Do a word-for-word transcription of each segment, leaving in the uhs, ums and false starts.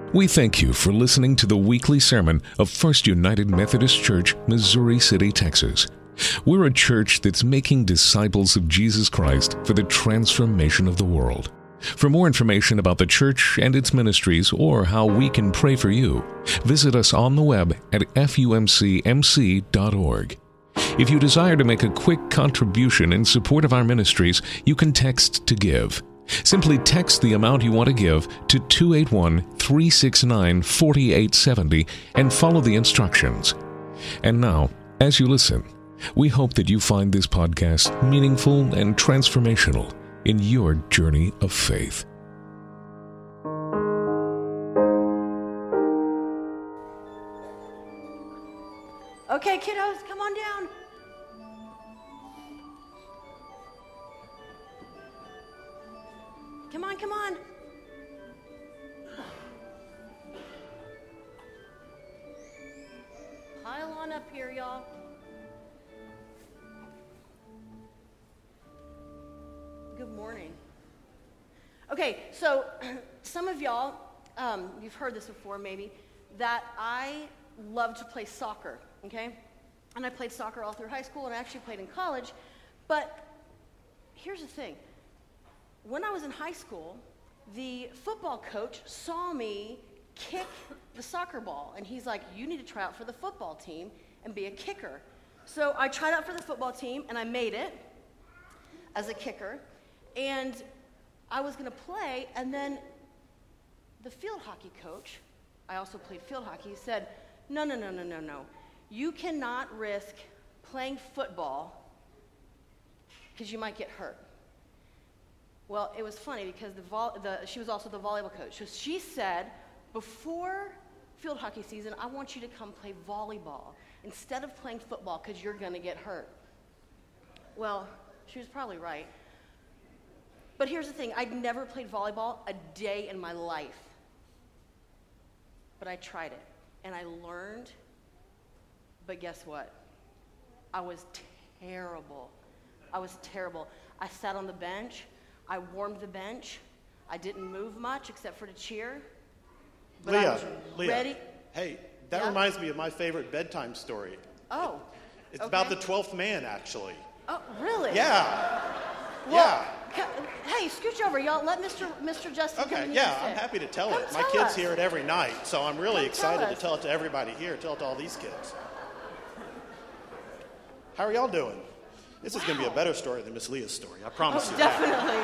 We thank you for listening to the weekly sermon of First United Methodist Church, Missouri City, Texas. We're a church that's making disciples of Jesus Christ for the transformation of the world. For more information about the church and its ministries or how we can pray for you, visit us on the web at f u m c m c dot org. If you desire to make a quick contribution in support of our ministries, you can text to give. Simply text the amount you want to give to two eight one, three six nine, four eight seven zero and follow the instructions. And now, as you listen, we hope that you find this podcast meaningful and transformational in your journey of faith. Okay, kiddos, come on down. Come on, come on. Pile on up here, y'all. Good morning. Okay, so some of y'all, um, you've heard this before maybe, that I love to play soccer, okay? And I played soccer all through high school, and I actually played in college. But here's the thing. When I was in high school, the football coach saw me kick the soccer ball, and he's like, you need to try out for the football team and be a kicker. So I tried out for the football team, and I made it as a kicker, and I was going to play, and then the field hockey coach, I also played field hockey, said, no, no, no, no, no, no. You cannot risk playing football because you might get hurt. Well, it was funny because the, vol- the she was also the volleyball coach. So she said, before field hockey season, I want you to come play volleyball instead of playing football because you're going to get hurt. Well, she was probably right. But here's the thing. I'd never played volleyball a day in my life. But I tried it, and I learned. But guess what? I was terrible. I was terrible. I sat on the bench. I warmed the bench. I didn't move much except for to cheer. But Leah, I was Leah, ready. hey, that Yeah? reminds me of my favorite bedtime story. Oh. It's okay. about the twelfth man, actually. Oh, really? Yeah. Well, yeah. ca- hey, scooch over, y'all. Let Mister Mister Justin come Okay, in yeah, here I'm and sit. happy to tell Come it. My tell kids us. hear it every night, so I'm really Come excited tell to us. tell it to everybody here, tell it to all these kids. How are y'all doing? This is going to be a Wow. better story than Miss Leah's story, I promise Oh, you that. definitely.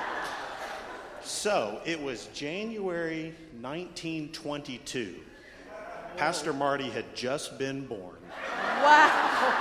So, it was January nineteen twenty-two. Pastor Marty had just been born. Wow.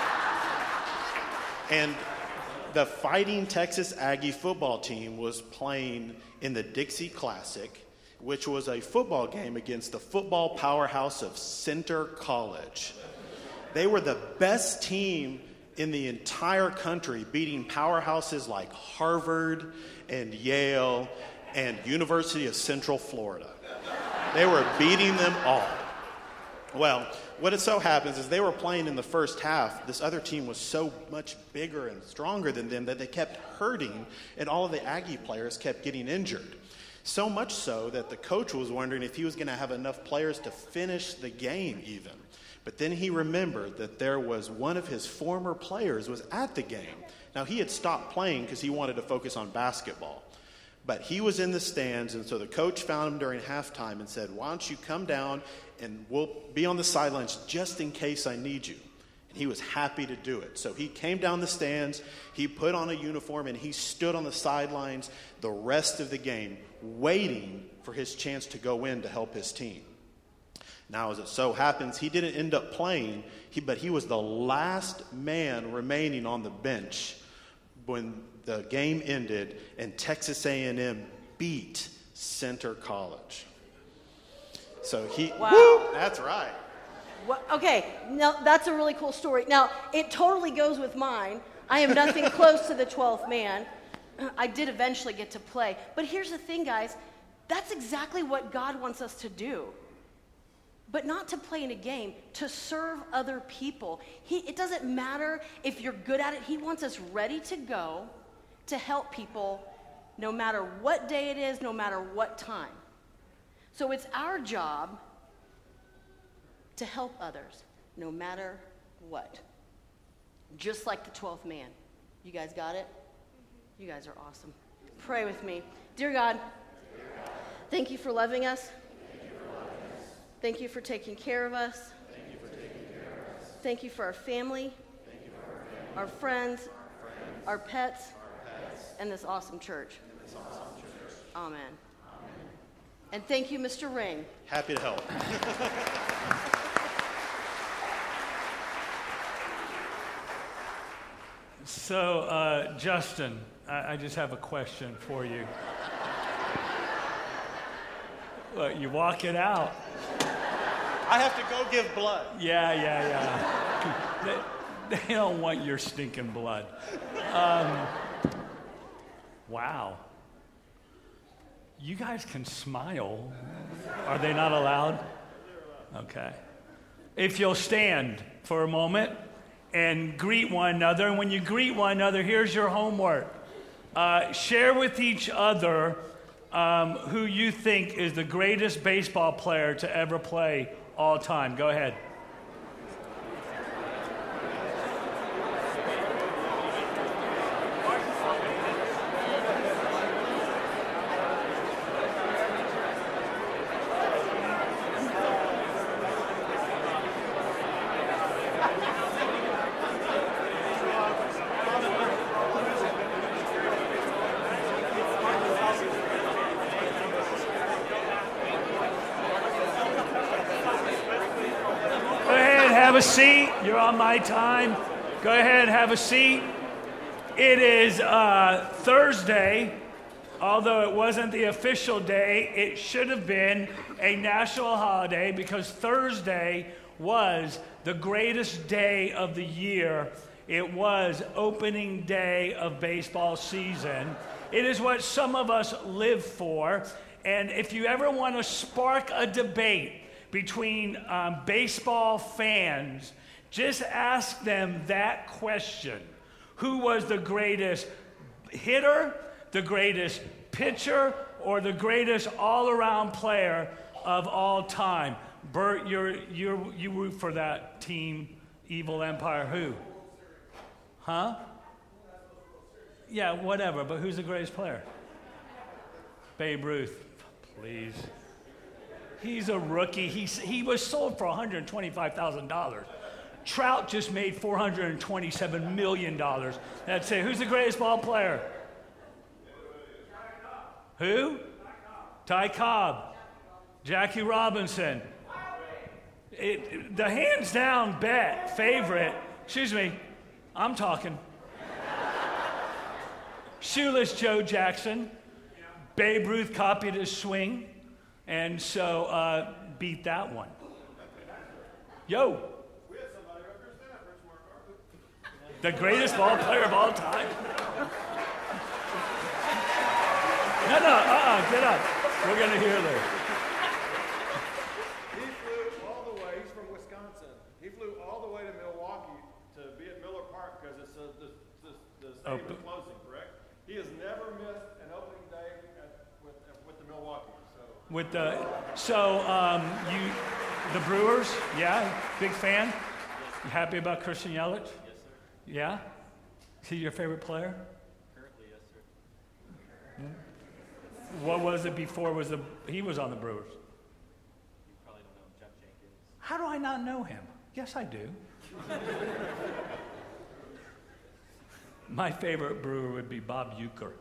And the Fighting Texas Aggie football team was playing in the Dixie Classic, which was a football game against the football powerhouse of Center College. They were the best team in the entire country, beating powerhouses like Harvard and Yale and University of Central Florida. They were beating them all. Well, what it so happens is they were playing in the first half. This other team was so much bigger and stronger than them that they kept hurting, and all of the Aggie players kept getting injured. So much so that the coach was wondering if he was going to have enough players to finish the game even. But then he remembered that there was one of his former players was at the game. Now, he had stopped playing because he wanted to focus on basketball. But he was in the stands, and so the coach found him during halftime and said, why don't you come down and we'll be on the sidelines just in case I need you. And he was happy to do it. So he came down the stands, he put on a uniform, and he stood on the sidelines the rest of the game, waiting for his chance to go in to help his team. Now, as it so happens, he didn't end up playing, he, but he was the last man remaining on the bench when the game ended and Texas A and M beat Center College. So he, Wow. woo, that's right. Well, okay, now that's a really cool story. Now, it totally goes with mine. I am nothing close to the twelfth man. I did eventually get to play. But here's the thing, guys. That's exactly what God wants us to do. But not to play in a game, to serve other people. He, it doesn't matter if you're good at it. He wants us ready to go to help people no matter what day it is, no matter what time. So it's our job to help others, no matter what. Just like the twelfth man. You guys got it? You guys are awesome. Pray with me. Dear God, thank you for loving us. Thank you for taking care of us. Thank you for our family, our friends, our pets, and this awesome church. Amen. And thank you, Mister Ring. Happy to help. So, uh, Justin, I, I just have a question for you. Look, you walk it out. I have to go give blood. Yeah, yeah, yeah. they, they don't want your stinking blood. Um, wow. You guys can smile. Are they not allowed? Okay. If you'll stand for a moment and greet one another. And when you greet one another, here's your homework. Uh, share with each other um, who you think is the greatest baseball player to ever play all time. Go ahead. Have a seat. You're on my time. Go ahead, have a seat. It is uh, Thursday. Although it wasn't the official day, it should have been a national holiday because Thursday was the greatest day of the year. It was opening day of baseball season. It is what some of us live for. And if you ever want to spark a debate between um, baseball fans, just ask them that question. Who was the greatest hitter, the greatest pitcher, or the greatest all-around player of all time? Bert, you're, you're, you root for that team, Evil Empire. Who? Huh? Yeah, whatever, but who's the greatest player? Babe Ruth, please. He's a rookie. He's, he was sold for one hundred twenty-five thousand dollars. Trout just made four hundred twenty-seven million dollars. That's it. Who's the greatest ball player? Who? Ty Cobb. Jackie Robinson. It, the hands down bet favorite, excuse me, I'm talking. Shoeless Joe Jackson. Babe Ruth copied his swing. And so, uh, beat that one. Yo. The greatest ball player of all time. No, no, uh-uh, get up. We're going to hear this. He flew all the way, he's from Wisconsin. He flew all the way to Milwaukee to be at Miller Park because it's a, the, the, the stadium is closing, correct? He has never missed an opening day at, with, with the Milwaukee. With the, so um, you, the Brewers, yeah, big fan? You happy about Christian Yelich? Yes, sir. Yeah? Is he your favorite player? Currently, yes, sir. Hmm? What was it before? Was the he was on the Brewers? You probably don't know him, Jeff Jenkins. How do I not know him? Yes, I do. My favorite Brewer would be Bob Uecker.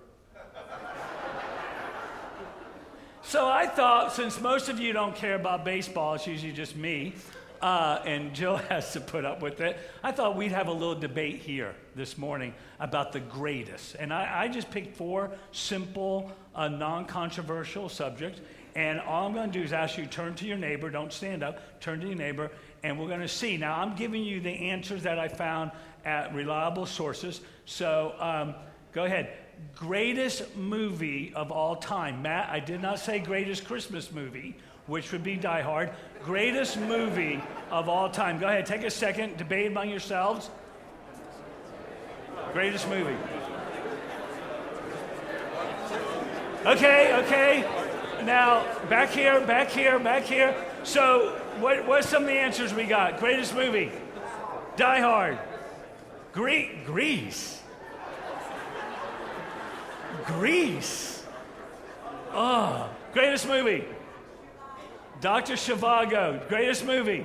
So I thought, since most of you don't care about baseball, it's usually just me, uh, and Jill has to put up with it, I thought we'd have a little debate here this morning about the greatest. And I, I just picked four simple, uh, non-controversial subjects, and all I'm going to do is ask you to turn to your neighbor, don't stand up, turn to your neighbor, and we're going to see. Now, I'm giving you the answers that I found at reliable sources, so um, go ahead. Greatest movie of all time. Matt, I did not say greatest Christmas movie, which would be Die Hard. Greatest movie of all time. Go ahead, take a second, debate among yourselves. Greatest movie. Okay, okay. Now, back here, back here, back here. So, what, what's some of the answers we got? Greatest movie? Die Hard. Gre- Grease. Grease. Oh, greatest movie? Doctor Zhivago. Greatest movie?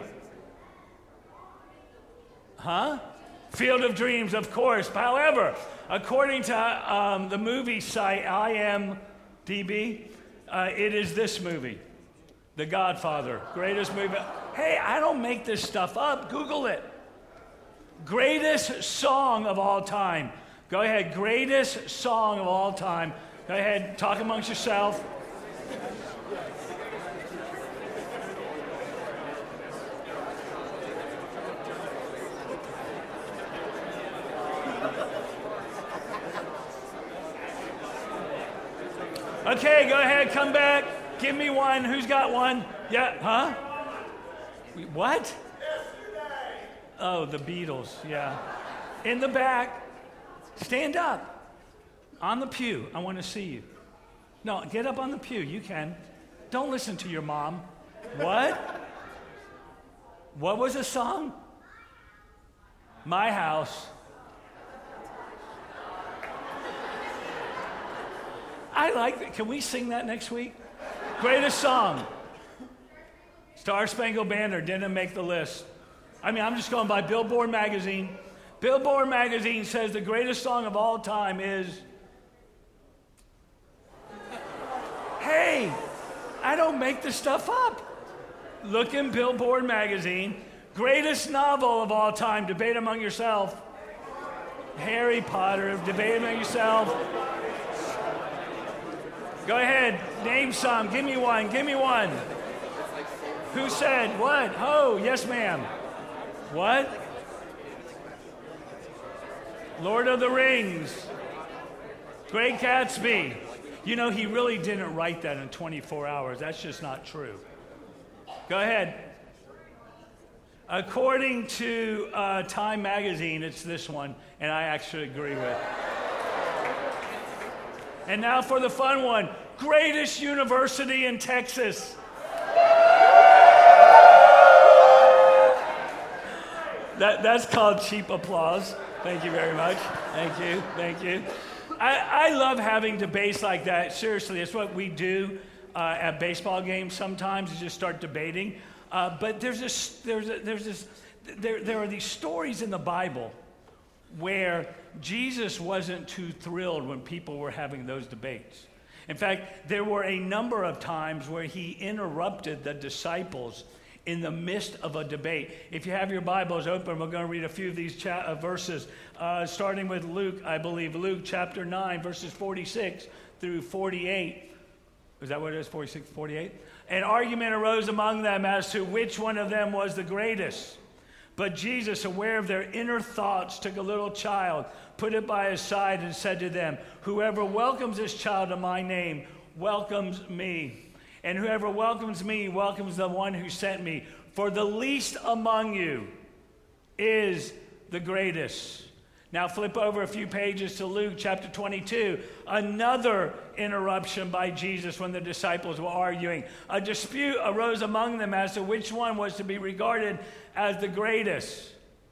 Huh? Field of Dreams, of course. However, according to um, the movie site I M D B, uh, it is this movie, The Godfather. Greatest movie. Hey, I don't make this stuff up. Google it. Greatest song of all time. Go ahead. Greatest song of all time. Go ahead. Talk amongst yourself. Okay, go ahead, come back. Give me one. Who's got one? Yeah, huh? What? Oh, the Beatles, yeah. In the back. Stand up. On the pew. I want to see you. No, get up on the pew. You can. Don't listen to your mom. What? What was the song? My House. I like that. Can we sing that next week? Greatest song. Star Spangled Banner didn't make the list. I mean, I'm just going by Billboard magazine. Billboard magazine says the greatest song of all time is... Hey, I don't make this stuff up. Look in Billboard magazine. Greatest novel of all time. Debate among yourself. Harry Potter. Debate among yourself. Go ahead, name some. Give me one, give me one. Who said what? Oh, yes, ma'am. What? Lord of the Rings. Great Gatsby. You know, he really didn't write that in twenty-four hours. That's just not true. Go ahead. According to uh, Time magazine, it's this one, and I actually agree with. And now for the fun one. Greatest university in Texas. That, that's called cheap applause. Thank you very much. Thank you. Thank you. I, I love having debates like that. Seriously, it's what we do uh, at baseball games sometimes, is just start debating. Uh, but there's this, there's a, there's this, there, there are these stories in the Bible where Jesus wasn't too thrilled when people were having those debates. In fact, there were a number of times where he interrupted the disciples in the midst of a debate. If you have your Bibles open, we're going to read a few of these cha- uh, verses, uh, starting with Luke, I believe, Luke chapter nine, verses forty-six through forty-eight. Is that what it is, forty-six, forty-eight? An argument arose among them as to which one of them was the greatest. But Jesus, aware of their inner thoughts, took a little child, put it by his side, and said to them, "Whoever welcomes this child in my name welcomes me. And whoever welcomes me welcomes the one who sent me. For the least among you is the greatest." Now flip over a few pages to Luke chapter twenty-two. Another interruption by Jesus when the disciples were arguing. A dispute arose among them as to which one was to be regarded as the greatest.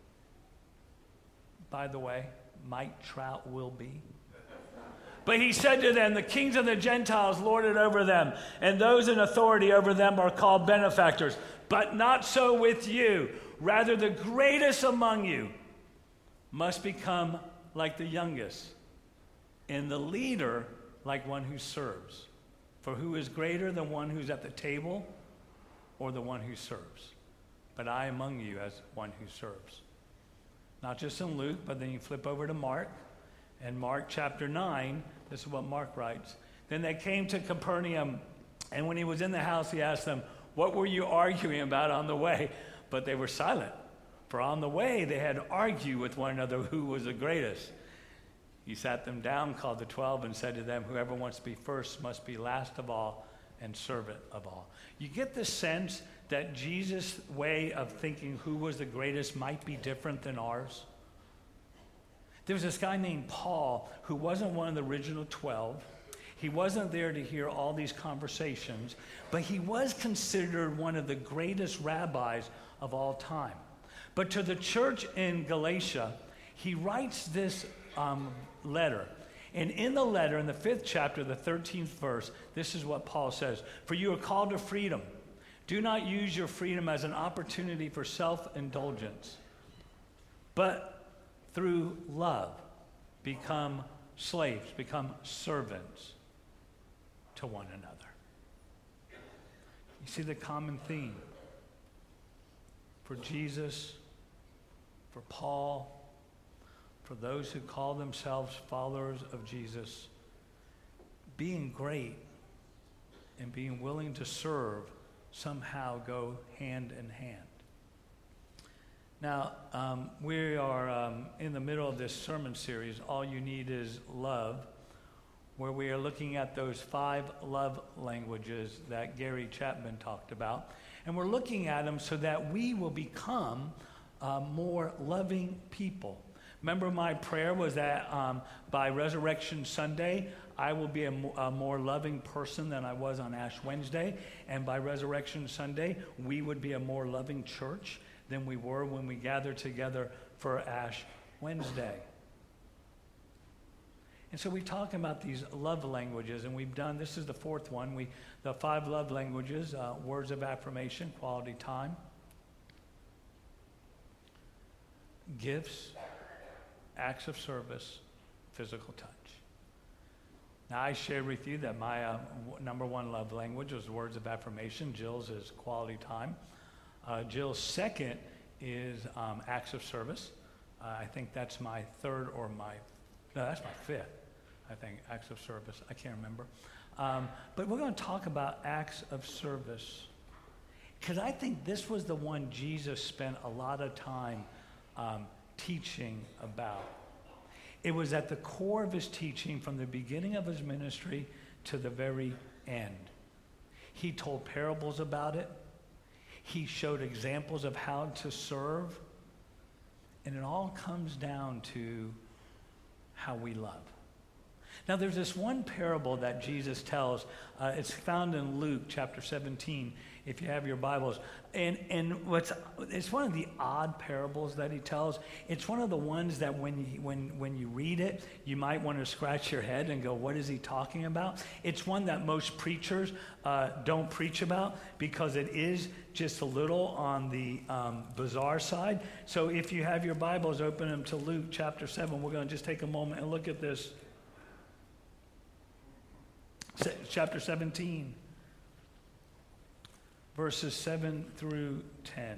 By the way, Mike Trout will be. But he said to them, "The kings of the Gentiles lord it over them, and those in authority over them are called benefactors. But not so with you. Rather, the greatest among you must become like the youngest, and the leader like one who serves. For who is greater than one who's at the table or the one who serves? But I among you as one who serves." Not just in Luke, but then you flip over to Mark. And Mark chapter nine, this is what Mark writes. "Then they came to Capernaum, and when he was in the house, he asked them, 'What were you arguing about on the way?' But they were silent. For on the way they had argued with one another who was the greatest. He sat them down, called the twelve, and said to them, 'Whoever wants to be first must be last of all and servant of all.'" You get the sense that Jesus' way of thinking who was the greatest might be different than ours. There was this guy named Paul who wasn't one of the original twelve. He wasn't there to hear all these conversations, but he was considered one of the greatest rabbis of all time. But to the church in Galatia, he writes this um, letter. And in the letter, in the fifth chapter, the thirteenth verse, this is what Paul says. For you are called to freedom. Do not use your freedom as an opportunity for self-indulgence, but through love, become slaves, become servants to one another. You see the common theme for Jesus, for Paul, for those who call themselves followers of Jesus, being great and being willing to serve somehow go hand in hand. Now, um, we are um, in the middle of this sermon series, All You Need Is Love, where we are looking at those five love languages that Gary Chapman talked about. And we're looking at them so that we will become uh, more loving people. Remember, my prayer was that um, by Resurrection Sunday, I will be a, mo- a more loving person than I was on Ash Wednesday. And by Resurrection Sunday, we would be a more loving church than we were when we gathered together for Ash Wednesday. And so we talk about these love languages, and we've done, this is the fourth one, we the five love languages, uh, words of affirmation, quality time, gifts, acts of service, physical touch. Now, I shared with you that my uh, w- number one love language was words of affirmation. Jill's is quality time. Uh, Jill's second is um, acts of service. Uh, I think that's my third or my, no, that's my fifth, I think, acts of service. I can't remember. Um, but we're going to talk about acts of service, because I think this was the one Jesus spent a lot of time um, teaching about. It was at the core of his teaching from the beginning of his ministry to the very end. He told parables about it. He showed examples of how to serve. And it all comes down to how we love. Now, there's this one parable that Jesus tells. Uh, it's found in Luke chapter seventeen, if you have your Bibles. And and what's it's one of the odd parables that he tells. It's one of the ones that when you, when when you read it, you might want to scratch your head and go, "What is he talking about?" It's one that most preachers uh, don't preach about because it is just a little on the um, bizarre side. So if you have your Bibles, open them to Luke chapter seven. We're going to just take a moment and look at this. Chapter seventeen, verses seven through ten.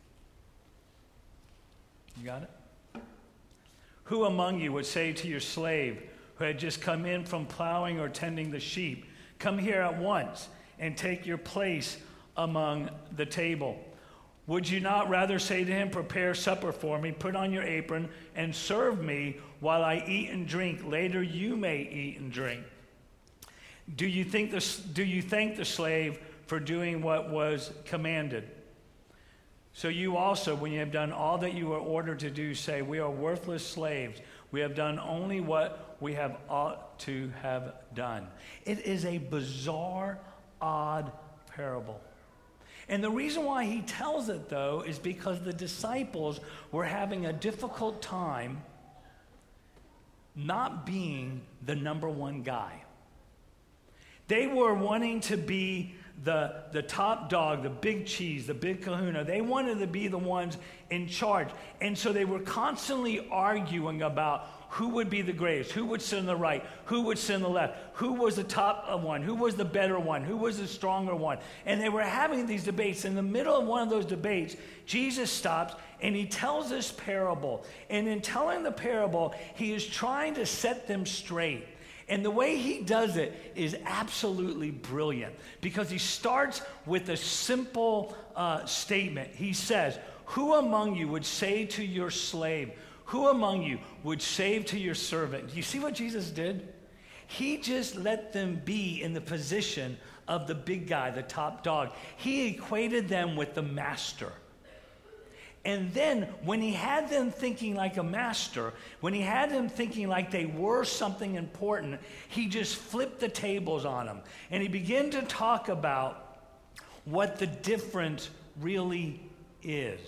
You got it? Who among you would say to your slave who had just come in from plowing or tending the sheep, "Come here at once and take your place among the table"? Would you not rather say to him, "Prepare supper for me, put on your apron, and serve me while I eat and drink? Later you may eat and drink." Do you think the, do you thank the slave for doing what was commanded? So you also, when you have done all that you were ordered to do, say, "We are worthless slaves. We have done only what we have ought to have done." It is a bizarre, odd parable. And the reason why he tells it, though, is because the disciples were having a difficult time not being the number one guy. They were wanting to be the, the top dog, the big cheese, the big kahuna. They wanted to be the ones in charge. And so they were constantly arguing about who would be the greatest, who would sit on the right, who would sit on the left, who was the top one, who was the better one, who was the stronger one. And they were having these debates. In the middle of one of those debates, Jesus stops and he tells this parable. And in telling the parable, he is trying to set them straight. And the way he does it is absolutely brilliant, because he starts with a simple uh, statement. He says, "Who among you would say to your slave, who among you would say to your servant?" Do you see what Jesus did? He just let them be in the position of the big guy, the top dog. He equated them with the master. And then when he had them thinking like a master, when he had them thinking like they were something important, he just flipped the tables on them. And he began to talk about what the difference really is.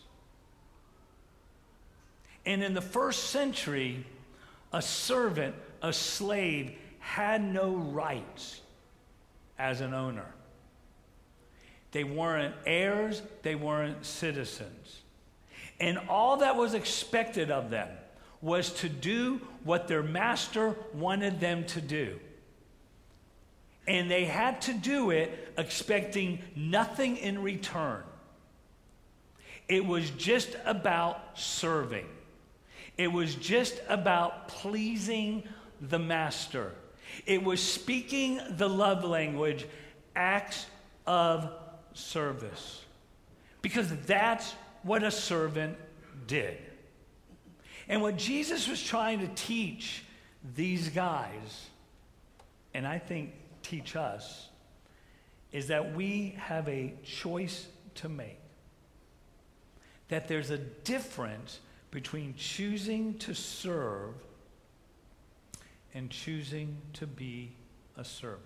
And in the first century, a servant, a slave, had no rights as an owner. They weren't heirs, they weren't citizens. And all that was expected of them was to do what their master wanted them to do. And they had to do it expecting nothing in return. It was just about serving. It was just about pleasing the master. It was speaking the love language, acts of service. Because that's what a servant did. And what Jesus was trying to teach these guys, and I think teach us, is that we have a choice to make. That there's a difference between choosing to serve and choosing to be a servant.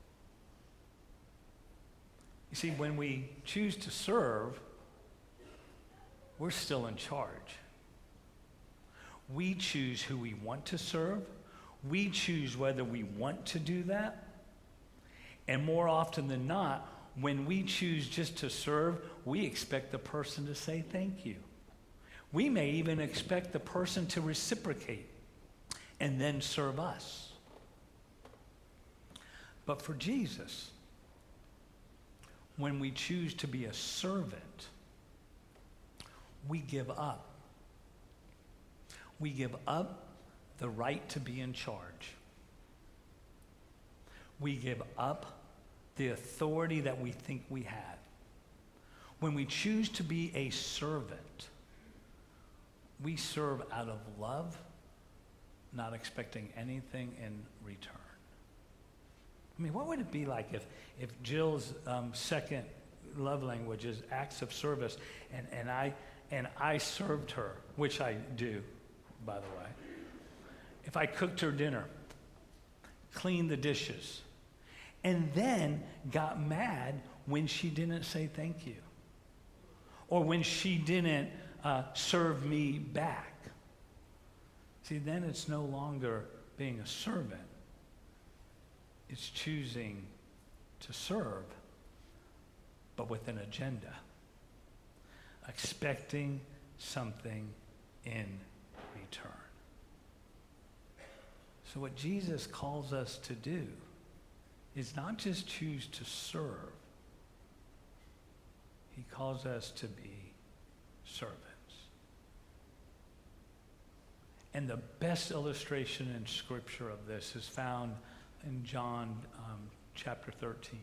You see, when we choose to serve, we're still in charge. We choose who we want to serve. We choose whether we want to do that. And more often than not, when we choose just to serve, we expect the person to say thank you. We may even expect the person to reciprocate and then serve us. But for Jesus, when we choose to be a servant, we give up. We give up the right to be in charge. We give up the authority that we think we have. When we choose to be a servant, we serve out of love, not expecting anything in return. I mean, what would it be like if, if Jill's um, second love language is acts of service, and, and I and I served her, which I do, by the way. If I cooked her dinner, cleaned the dishes, and then got mad when she didn't say thank you, or when she didn't uh, serve me back. See, then it's no longer being a servant. It's choosing to serve, but with an agenda, expecting something in return. So what Jesus calls us to do is not just choose to serve. He calls us to be servants. And the best illustration in Scripture of this is found in John um, chapter thirteen.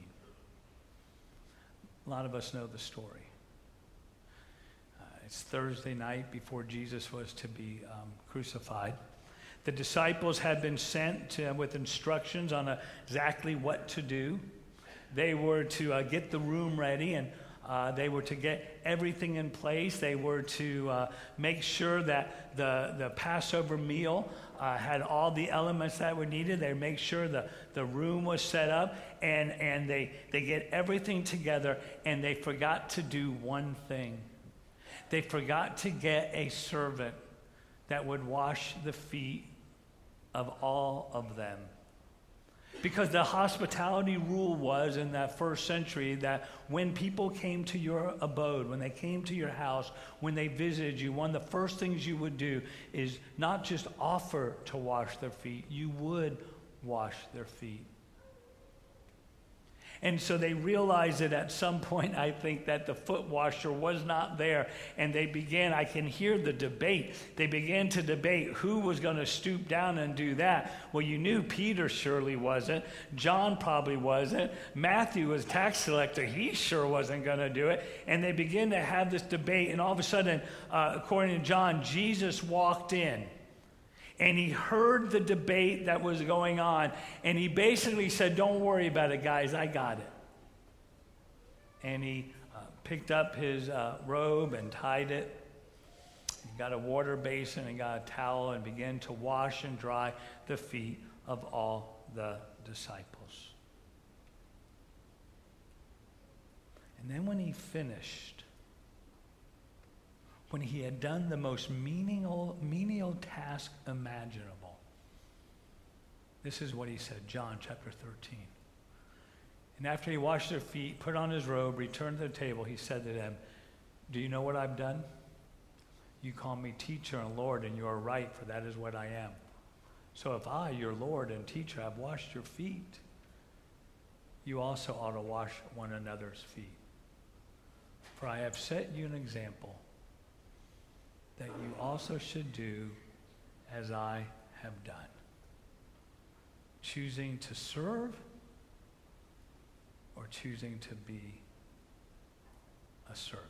A lot of us know the story. Uh, it's Thursday night before Jesus was to be um, crucified. The disciples had been sent to, with instructions on uh, exactly what to do. They were to uh, get the room ready, and uh, they were to get everything in place. They were to uh, make sure that the, the Passover meal uh, had all the elements that were needed. They make sure the, the room was set up, and, and they, they get everything together, and they forgot to do one thing. They forgot to get a servant that would wash the feet of all of them. Because the hospitality rule was in that first century that when people came to your abode, when they came to your house, when they visited you, one of the first things you would do is not just offer to wash their feet, you would wash their feet. And so they realized that at some point, I think, that the foot washer was not there. And they began, I can hear the debate. They began to debate who was going to stoop down and do that. Well, you knew Peter surely wasn't. John probably wasn't. Matthew was tax collector. He sure wasn't going to do it. And they began to have this debate. And all of a sudden, uh, according to John, Jesus walked in. And he heard the debate that was going on. And he basically said, don't worry about it, guys. I got it. And he uh, picked up his uh, robe and tied it got a water basin and got a towel and began to wash and dry the feet of all the disciples. And then when he finished, when he had done the most menial, menial task imaginable, this is what he said, John chapter thirteen. And after he washed their feet, put on his robe, returned to the table, he said to them, do you know what I've done? You call me teacher and Lord, and you are right, for that is what I am. So if I, your Lord and teacher, have washed your feet, you also ought to wash one another's feet. For I have set you an example that you also should do as I have done. Choosing to serve or choosing to be a servant.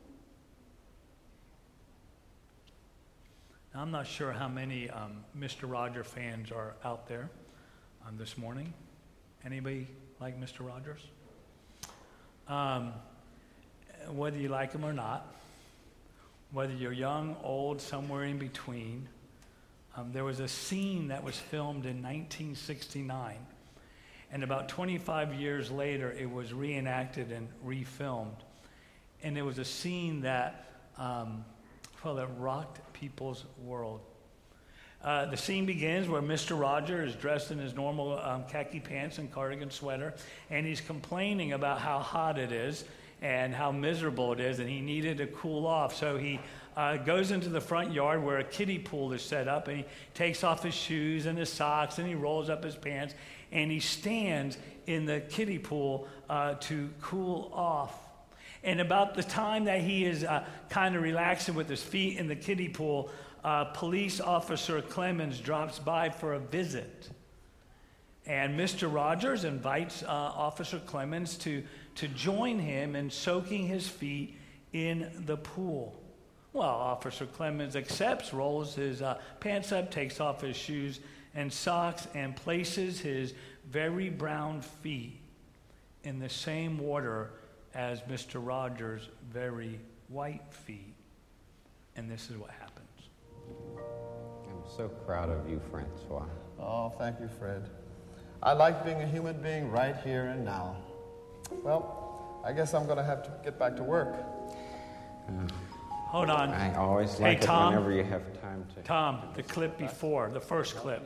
Now, I'm not sure how many um, Mister Rogers fans are out there um, this morning. Anybody like Mister Rogers? Um, whether you like him or not, whether you're young, old, somewhere in between, um, there was a scene that was filmed in nineteen sixty-nine. And about twenty-five years later, it was reenacted and refilmed. And it was a scene that, um, well, that rocked people's world. Uh, the scene begins where Mister Rogers is dressed in his normal um, khaki pants and cardigan sweater, and he's complaining about how hot it is and how miserable it is, and he needed to cool off. So he uh, goes into the front yard where a kiddie pool is set up, and he takes off his shoes and his socks, and he rolls up his pants, and he stands in the kiddie pool uh, to cool off. And about the time that he is uh, kind of relaxing with his feet in the kiddie pool, uh, police officer Clemens drops by for a visit. And Mister Rogers invites uh, Officer Clemens to, to join him in soaking his feet in the pool. Well, Officer Clemens accepts, rolls his uh, pants up, takes off his shoes and socks, and places his very brown feet in the same water as Mister Rogers' very white feet. And this is what happens. I'm so proud of you, Francois. Oh, thank you, Fred. I like being a human being right here and now. Well, I guess I'm going to have to get back to work. Uh, Hold on. I always Hey, like it Tom. whenever you have time to... Tom, the clip before, the first clip.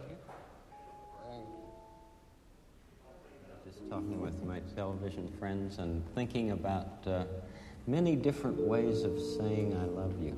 Just talking with my television friends and thinking about uh, many different ways of saying I love you.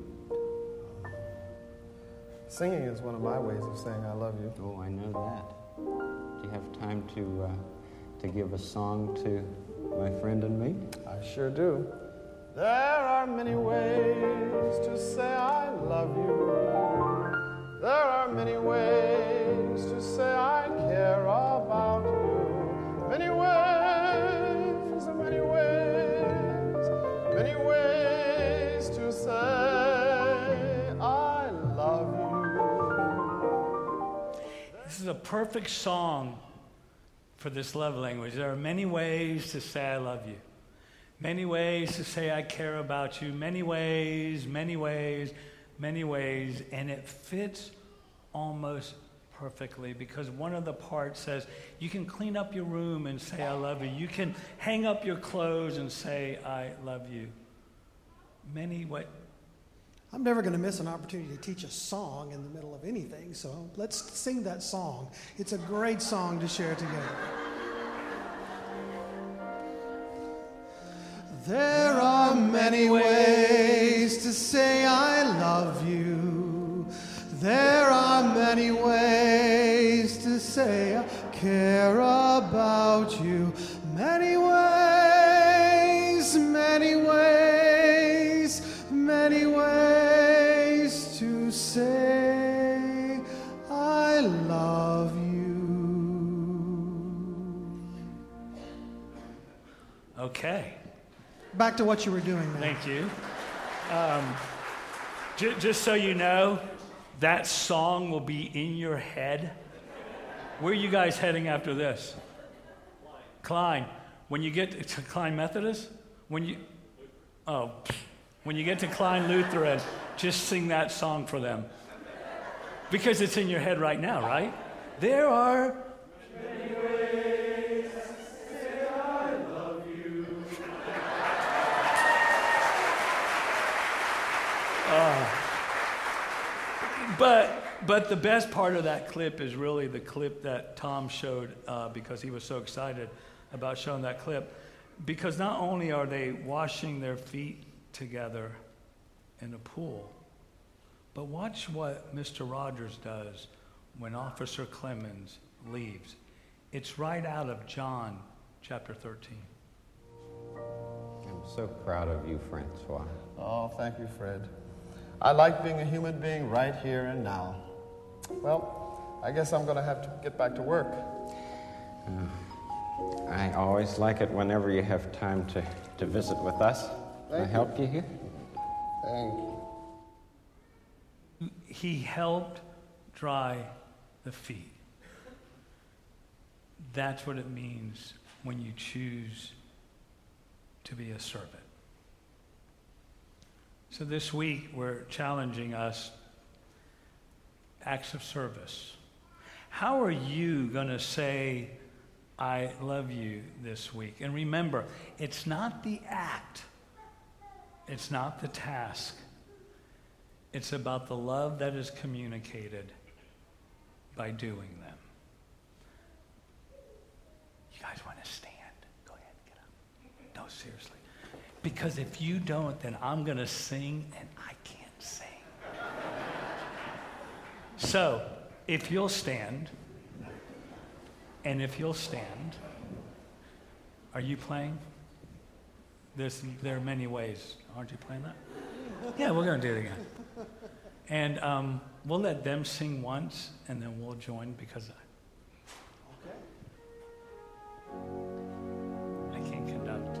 Singing is one of my ways of saying I love you. Oh, I know that. Do you have time to uh, to give a song to my friend and me? I sure do. There are many ways to say I love you. There are many ways to say I care about you. Many ways, many ways, many ways to say I love you. This is a perfect song for this love language. There are many ways to say I love you. Many ways to say I care about you. Many ways, many ways, many ways. And it fits almost perfectly because one of the parts says you can clean up your room and say I love you. You can hang up your clothes and say I love you. Many what? I'm never going to miss an opportunity to teach a song in the middle of anything, so let's sing that song. It's a great song to share together. There are many ways to say I love you. There are many ways to say I care about you. Many ways, many ways, many ways to say I love you. Okay. Back to what you were doing now. Thank you. Um, j- just so you know, that song will be in your head. Where are you guys heading after this? Klein. When you get to Klein Methodist? When you, oh, When you get to Klein Lutheran, just sing that song for them. Because it's in your head right now, right? There are many ways to say I love you. uh, but but the best part of that clip is really the clip that Tom showed uh, because he was so excited about showing that clip. Because not only are they washing their feet together in a pool, but watch what Mister Rogers does when Officer Clemens leaves. It's right out of John chapter thirteen. I'm so proud of you, Francois. Oh, thank you, Fred. I like being a human being right here and now. Well, I guess I'm going to have to get back to work. Uh, I always like it whenever you have time to, to visit with us. Can I help you here? Thank you. He helped dry the feet. That's what it means when you choose to be a servant. So this week, we're challenging us acts of service. How are you going to say, I love you this week? And remember, it's not the act. It's not the task. It's about the love that is communicated by doing them. You guys want to stand? Go ahead, get up. No, seriously. Because if you don't, then I'm going to sing and I can't sing. So, if you'll stand, and if you'll stand, are you playing? There's, there are many ways. Aren't you playing that? Yeah, we're going to do it again. And um, we'll let them sing once, and then we'll join because I, I can't conduct.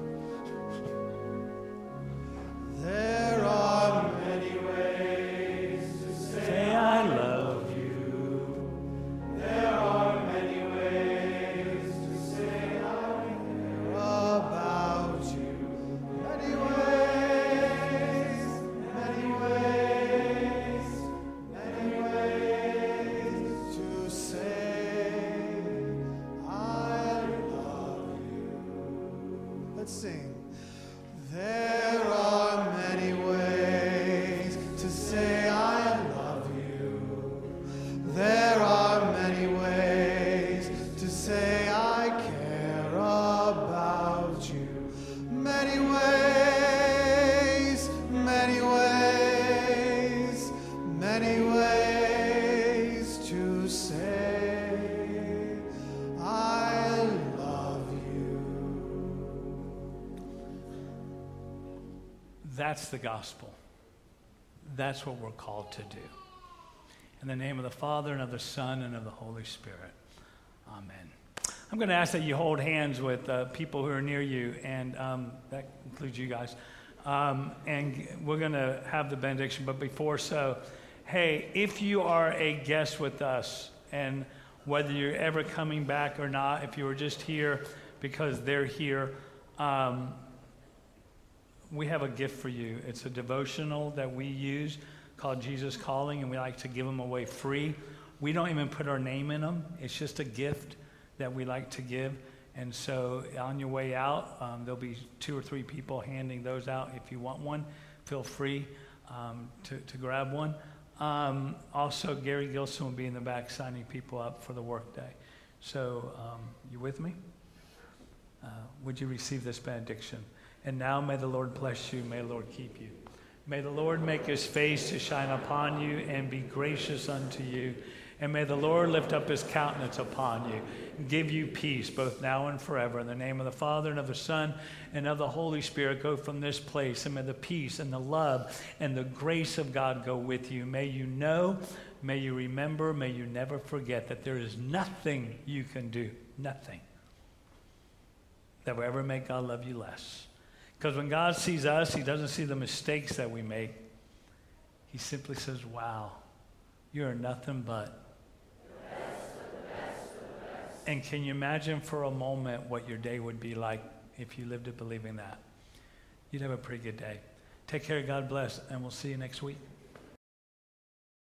There are many ways to say, Say I love you. there are many ways to say I care about you. Many ways, many ways, many ways to say I love you. Let's sing. There are many ways to say I love you. There are many ways to say I care about you. Many ways, many ways, many ways to say I love you. That's the gospel. That's what we're called to do. In the name of the Father, and of the Son, and of the Holy Spirit. Amen. I'm going to ask that you hold hands with uh, people who are near you, and um, that includes you guys. Um, and we're going to have the benediction, but before so, hey, if you are a guest with us, and whether you're ever coming back or not, if you were just here because they're here, um, we have a gift for you. It's a devotional that we use called Jesus Calling, and we like to give them away free. We don't even put our name in them. It's just a gift that we like to give. And so on your way out, um, there'll be two or three people handing those out. If you want one, feel free um, to, to grab one. Um, also, Gary Gilson will be in the back signing people up for the workday. So um, you with me? Uh, would you receive this benediction? And now may the Lord bless you, may the Lord keep you. May the Lord make his face to shine upon you and be gracious unto you. And may the Lord lift up his countenance upon you and give you peace both now and forever. In the name of the Father, and of the Son, and of the Holy Spirit, go from this place. And may the peace and the love and the grace of God go with you. May you know, may you remember, may you never forget that there is nothing you can do, nothing, that will ever make God love you less. Because when God sees us, he doesn't see the mistakes that we make. He simply says, wow, you're nothing but. The best of the best of the best. And can you imagine for a moment what your day would be like if you lived it believing that? You'd have a pretty good day. Take care. God bless. And we'll see you next week.